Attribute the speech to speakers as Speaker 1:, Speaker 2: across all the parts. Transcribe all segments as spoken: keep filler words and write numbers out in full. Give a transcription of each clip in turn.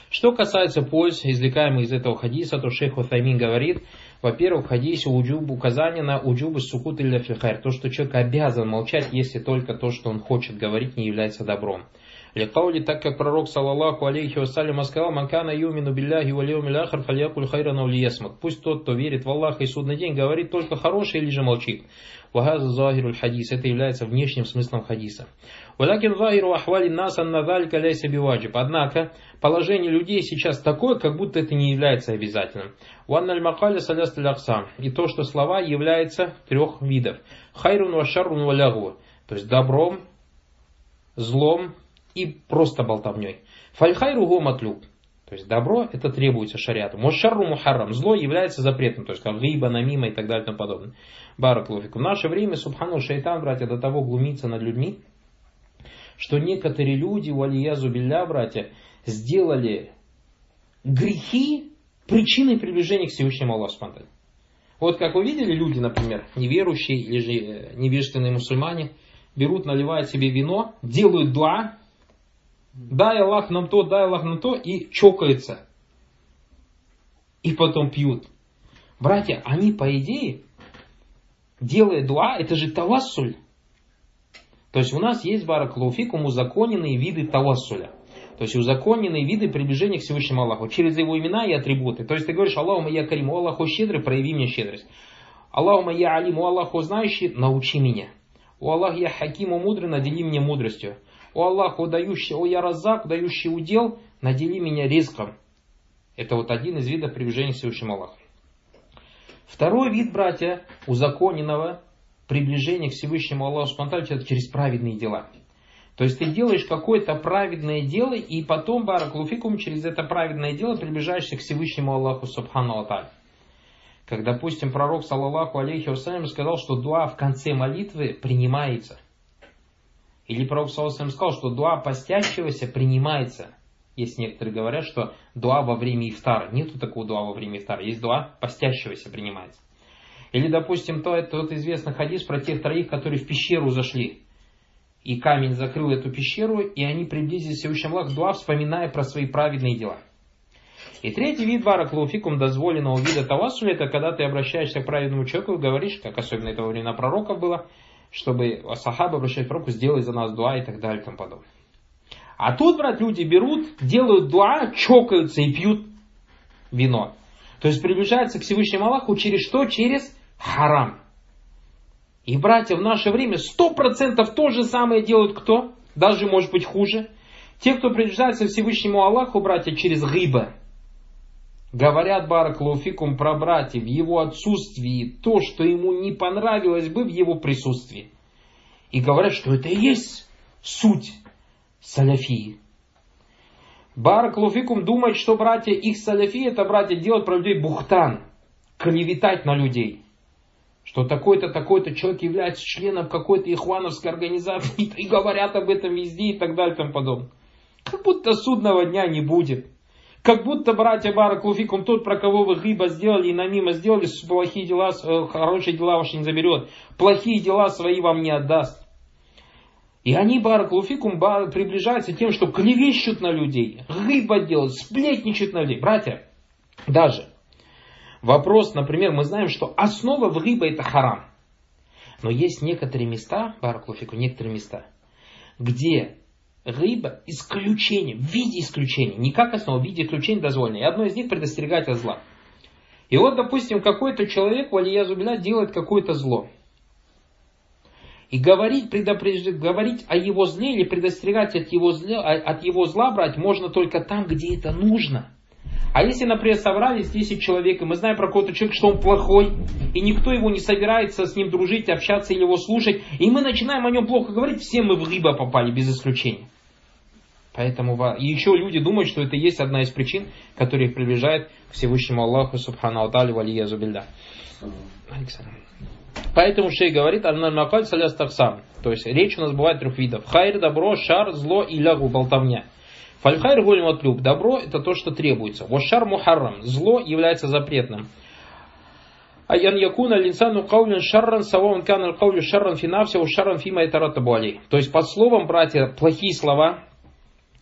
Speaker 1: Что касается польз, извлекаемых из этого хадиса, то шейх Утаймин говорит, во-первых, в хадисе уджуб, указание на уджуб сукут илля фил хайр, то, что человек обязан молчать, если только то, что он хочет говорить, не является добром. Ликаули, так как пророк, саллаллаху алейхи вассалям, сказал: «Ман кана юмину билляхи валь яумил ахир, фальякуль хайран ау лиясмут». Пусть тот, кто верит в Аллаха и судный день, говорит только хорошее или же молчит. Вагаза захируль хадис. Это является внешним смыслом хадиса. Валякин захиру ахвали нас анна залика ляйса биваджиб. Однако, положение людей сейчас такое, как будто это не является обязательным. Ванналь макаля салясталь аксам. И то, что слова являются трех видов. Хайрун ва шаррун ва лягу. То есть добром, злом и просто болтовней. Фальхайру го матлюб. То есть добро это требуется шариатом. Мошарру мухаррам. Зло является запретным. То есть как гиба, намима и так далее и тому подобное. Бараклуфику. В наше время, субхану, шайтан, братья, до того глумится над людьми, что некоторые люди, валиязу билля, братья, сделали грехи причиной приближения к Всевышнему Аллаху Субхану. Вот как вы видели, люди, например, неверующие или же невежественные мусульмане, берут, наливают себе вино, делают дуа, дай Аллах нам то, дай Аллах нам то, и чокаются. И потом пьют. Братья, они по идее, делая дуа, это же тавассуль. То есть у нас есть, баракалуфикум, узаконенные виды тавассуля. То есть узаконенные виды приближения к Всевышнему Аллаху через его имена и атрибуты. То есть ты говоришь: Аллахума я карим, о Аллаху щедрый, прояви мне щедрость. Аллахума я алим, о Аллаху знающий, научи меня. О Аллах я хаким, о мудрый, надели меня мудростью. О Аллаху дающий, о я разак, дающий удел, надели меня ризком. Это вот один из видов приближения к Всевышнему Аллаху. Второй вид, братья, узаконенного приближения к Всевышнему Аллаху Субхану это через праведные дела. То есть ты делаешь какое-то праведное дело, и потом, баракалуфикум, через это праведное дело приближаешься к Всевышнему Аллаху Субхану Аталь. Как, допустим, пророк, саллаллаху алейхи вассалям, сказал, что дуа в конце молитвы принимается. Или пророк, саллаллаху алейхи вассалям, сказал, что дуа постящегося принимается. Есть некоторые говорят, что дуа во время ифтара. Нету такого дуа во время ифтара. Есть дуа постящегося принимается. Или, допустим, то, тот известный хадис про тех троих, которые в пещеру зашли. И камень закрыл эту пещеру, и они приблизились к Всевышнему Аллаху, дуа, вспоминая про свои праведные дела. И третий вид, баракалуфикум, дозволенного вида тавассуля, это когда ты обращаешься к праведному человеку и говоришь, как особенно это во времена пророков было, чтобы сахабы обращались к пророку: сделай за нас дуа и так далее и тому подобное. А тут, брат, люди берут, делают дуа, чокаются и пьют вино. То есть приближаются к Всевышнему Аллаху через что? Через харам. И, братья, в наше время сто процентов то же самое делают кто? Даже, может быть, хуже. Те, кто приближается к Всевышнему Аллаху, братья, через гиба. Говорят, баракалуфикум, про братьев в его отсутствии то, что ему не понравилось бы в его присутствии. И говорят, что это и есть суть саляфии. Баракалуфикум думает, что братья их саляфии, это братья делают про людей бухтан, клеветать на людей. Что такой-то, такой-то человек является членом какой-то ихвановской организации, и говорят об этом везде и так далее и тому подобное. Как будто судного дня не будет. Как будто, братья, баракалуфикум, тот, про кого вы гиба сделали и намима сделали, плохие дела, хорошие дела ваши не заберет. Плохие дела свои вам не отдаст. И они, баракалуфикум, приближаются тем, что клевещут на людей, гиба делают, сплетничают на людей. Братья, даже вопрос, например, мы знаем, что основа в гиба это харам. Но есть некоторые места, баракалуфикум, некоторые места, где гиба исключение, в виде исключения, не как основа, в виде исключения дозволено. И одно из них предостерегать от зла. И вот, допустим, какой-то человек, валиязу билля, делает какое-то зло. И говорить, предупреждать, говорить о его зле или предостерегать от его, зля, от его зла брать можно только там, где это нужно. А если, например, собрались десять человек, и мы знаем про какого-то человека, что он плохой, и никто его не собирается с ним дружить, общаться или его слушать, и мы начинаем о нем плохо говорить, все мы в гиба попали, без исключения. Поэтому и еще люди думают, что это есть одна из причин, которая их приближает к Всевышнему Аллаху Субхану Аталию валиязу билля. Поэтому шейх говорит: аль-макаль саляс таксам. То есть речь у нас бывает трех видов: хайр, добро, шар, зло и лягу, болтовня. Фальхайр гуль матлюб. Добро это то, что требуется. Вашар мухаррам. Зло является запретным. Аян якуна линсану каулин шарран саван канал каулю шарран финався у шарран фима итаратабу алей. То есть под словом, братья, плохие слова,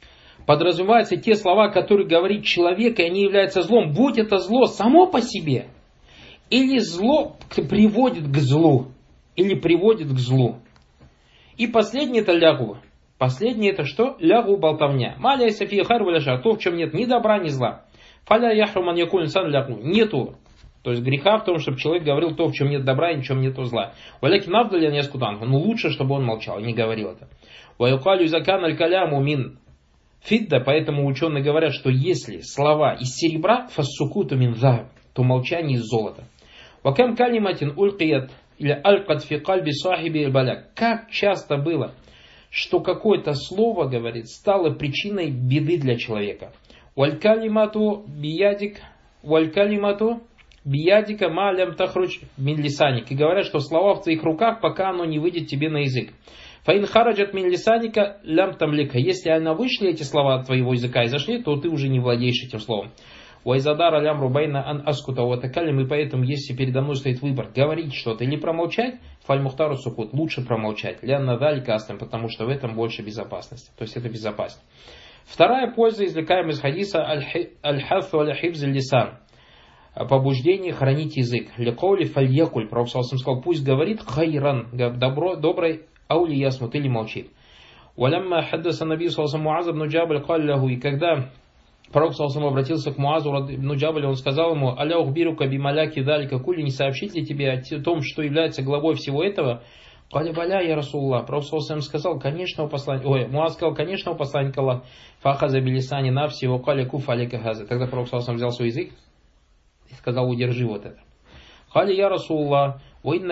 Speaker 1: подразумеваются те слова, которые говорит человек, и они являются злом. Будь это зло само по себе, или зло приводит к злу, или приводит к злу. И последнее это лягу. Последнее это что? Лягу болтовня. Маля сафия хайр валяша. То, в чем нет ни добра, ни зла. Фаля яхруман якун сан лягу. Нету. То есть греха в том, чтобы человек говорил то, в чем нет добра и в чем нету зла. Валяки навдаля не скутан. Но лучше, чтобы он молчал, не говорил это. Ваюкалю закан аль каляму мин фидда. Поэтому ученые говорят, что если слова из серебра, фассукуту мин захаб, то молчание из золота. Вакам калиматин улькият или алькат фи кальби сахиби баляк. Как часто было, что какое-то слово, говорит, стало причиной беды для человека. Валькалимату биядик, валькалимату биядика малям тахруч мин лисаник. И говорят, что слова в твоих руках, пока оно не выйдет тебе на язык. Фаин хараджат мин лисаника лям тамлика. Если они вышли, эти слова от твоего языка и зашли, то ты уже не владеешь этим словом. Уайзадара лям рубайна ан аскута уатакалим. И поэтому, если передо мной стоит выбор, говорить что-то или промолчать, фаль мухтару сукут, лучше промолчать. Лян надаль кастам, потому что в этом больше безопасности. То есть это безопасно. Вторая польза, извлекаемая из хадиса аль-хафу аль-хибз аль-лисан. Побуждение хранить язык. Леколи фальякуль. Пророк сказал, пусть говорит хайран, добро, добрый, аули ясмут, или молчит. Валямма хаддаса наби саллаллаху Муаза бну Джабаль каль лаху. И когда пророк саллаллаху обратился к Муазу бну Джабалю, он сказал ему, аля ухбирука бималяки далика кули, не сообщить ли тебе о том, что является главой всего этого? Каля баля я Расулла. Пророк саллаллаху сказал, конечно, у посланника, ой, Муаз сказал, конечно, у посланника Аллах. Фахаза билисани нафси ва каля куф алика хаза. Тогда пророк саллаллаху взял свой язык и сказал, удержи вот это. Каля я Расулла. Ва инна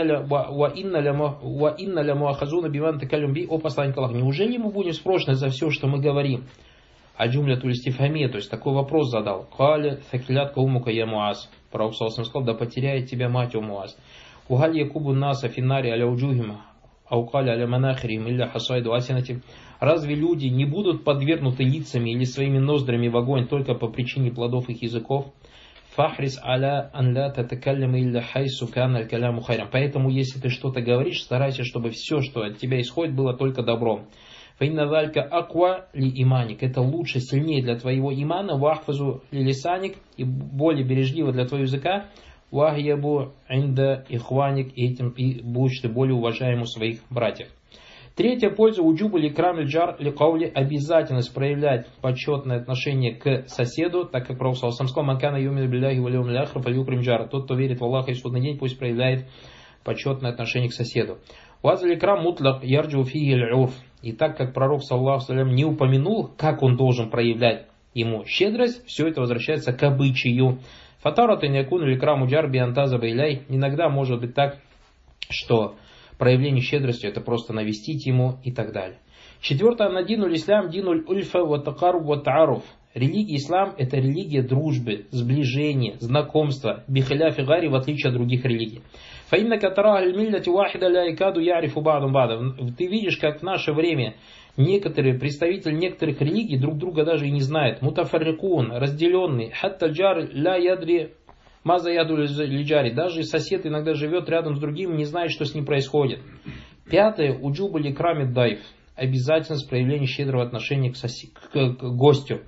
Speaker 1: ля муахазуна биман такалюм би. О посланник Аллах, неужели мы будем спрошены за все, что мы говорим? А джумля тулистифамия, то есть такой вопрос задал. Каля сакилятка умука я Муаз. Пророк саллаллаху сказал, да потеряет тебя мать, о Муаз. Угаль якубу наса финари аля уджухима. Аукаля аля манахрим илля хасайду асинати. Разве люди не будут подвергнуты лицами или своими ноздрями в огонь только по причине плодов их языков? Фахрис аля анля татакалляма илля хайсу кана аль каляму хайрам. Поэтому, если ты что-то говоришь, старайся, чтобы все, что от тебя исходит, было только добром. Фаинна валька аква ли иманик. Это лучше, сильнее для твоего имана. Вахфазу ли лисаник. И более бережливо для твоего языка. Вахьябу инда ихваник. И этим и будешь ты более уважаем у своих братьев. Третья польза уджубу ли крам джар ли каули. Обязательность проявлять почетное отношение к соседу, так как пророк саллаллаху алейхи ва саллям сказал, манкана юмин билляхи ва льюмил ахир фальюкрим джара. Тот, кто верит в Аллаха и судный день, пусть проявляет почетное отношение к соседу. Ваза ли крам мутлак ярджу фиги аль-урф. И так как пророк саллаллаху алейхи ва саллям не упомянул, как он должен проявлять ему щедрость, все это возвращается к обычаю. Фатарата някун ли краму джар биантаза байляй. Иногда может быть так, что проявление щедрости это просто навестить ему и так далее. Четвертое, надинуль ислам динуль ульфа ва такару ва тааруф. Религия ислам это религия дружбы, сближения, знакомства, бихиля фигари, в отличие от других религий. Фаинна катара аль-миллати вахида ля икаду ярифу ба'дум ба'да. Ты видишь, как в наше время некоторые представители некоторых религий друг друга даже и не знают. Мутафаррикун, разделенный, хатта джар ля ядри маза яду лиджари. Даже сосед иногда живет рядом с другим, не знает, что с ним происходит. Пятое, уджубу ли крами дайф. Обязательность проявления щедрого отношения к, соси... к, к гостю.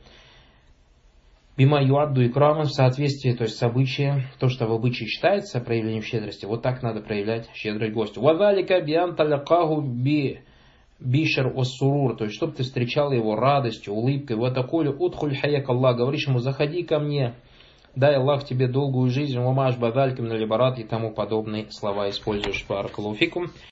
Speaker 1: Бима юадду и краман в соответствии, то есть с обычаем, то, что в обычае считается проявлением щедрости, вот так надо проявлять щедрость гостю. Вадалика биан талякаху би бишар оссурур, то есть чтобы ты встречал его радостью, улыбкой. Вот такую утхуль хаяк Аллах, говоришь ему, заходи ко мне, дай Аллах тебе долгую жизнь, умаш бадалькам налибарат и тому подобные слова используешь. Баракаллаху фикум.